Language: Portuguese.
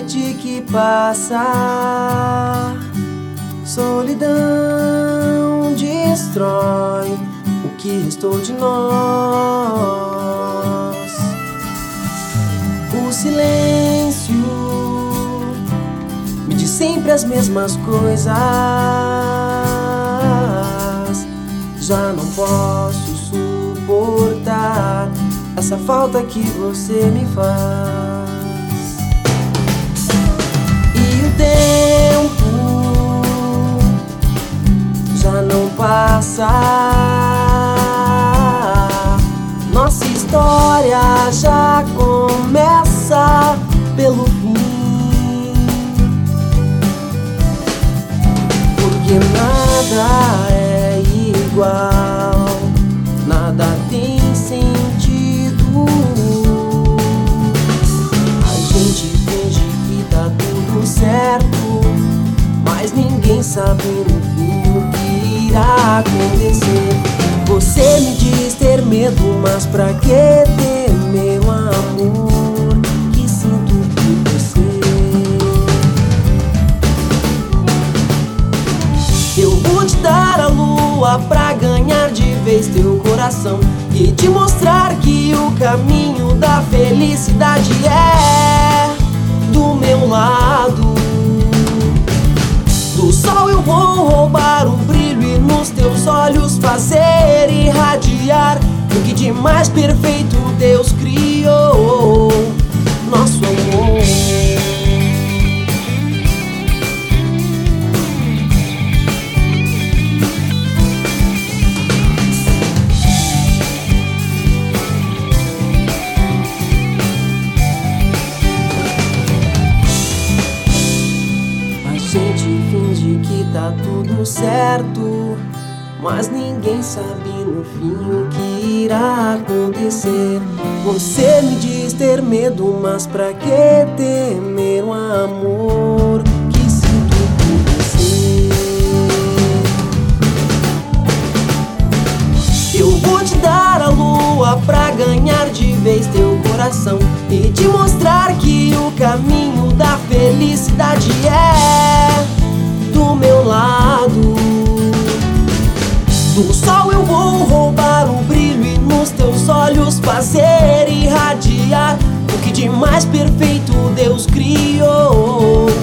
noite que passa, solidão destrói o que restou de nós. O silêncio me diz sempre as mesmas coisas. Já não posso suportar essa falta que você me faz. E o tempo já não passa, nossa história já começa pelo fim. Porque nada é igual, nada tem sentido. A gente finge que tá tudo certo, mas ninguém sabe no fim o que irá acontecer. Você me diz ter medo, mas pra que temer o amor que sinto por você? Eu vou te dar a lua pra ganhar de vez teu coração e te mostrar que o caminho da felicidade é do meu lado. Do sol eu vou roubar o brilho e nos teus olhos fazer irradiar o que de mais perfeito Deus criou, nosso amor. A gente finge que tá tudo certo, mas ninguém sabe no fim o que irá acontecer. Você me diz ter medo, mas pra que temer o amor que sinto por você? Eu vou te dar a lua pra ganhar de vez teu coração e te mostrar que o caminho da felicidade é do meu lado. Do sol eu vou roubar o brilho e nos teus olhos fazer irradiar o que de mais perfeito Deus criou,